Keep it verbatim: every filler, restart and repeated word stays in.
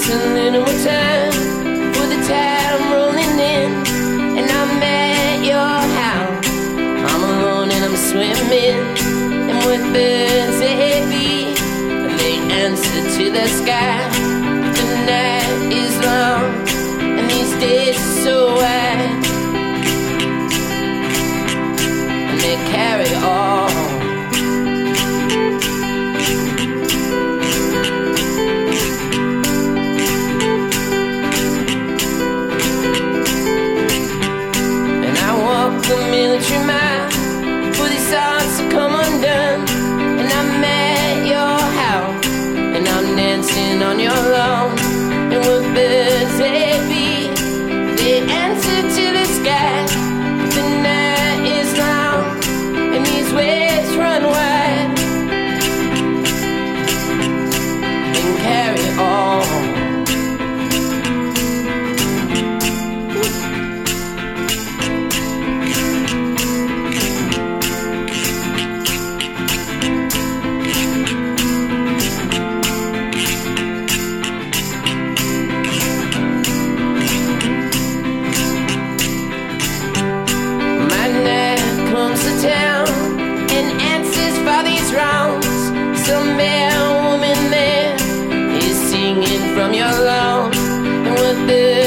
just a little more time for the tide rolling in, and I'm at your house. I'm alone and I'm swimming, and with birds heavy, they answer to the sky. The night is long, and these days are so wide, and they carry on. The military mile for these thoughts to come undone, and I'm at your house, and I'm dancing on your lawn, and with birds they be, they answer to the sky. The night is long, and these waves run wide, and carry on. Town and answers for these wrongs. Some man, woman there is singing from your lawn, and with the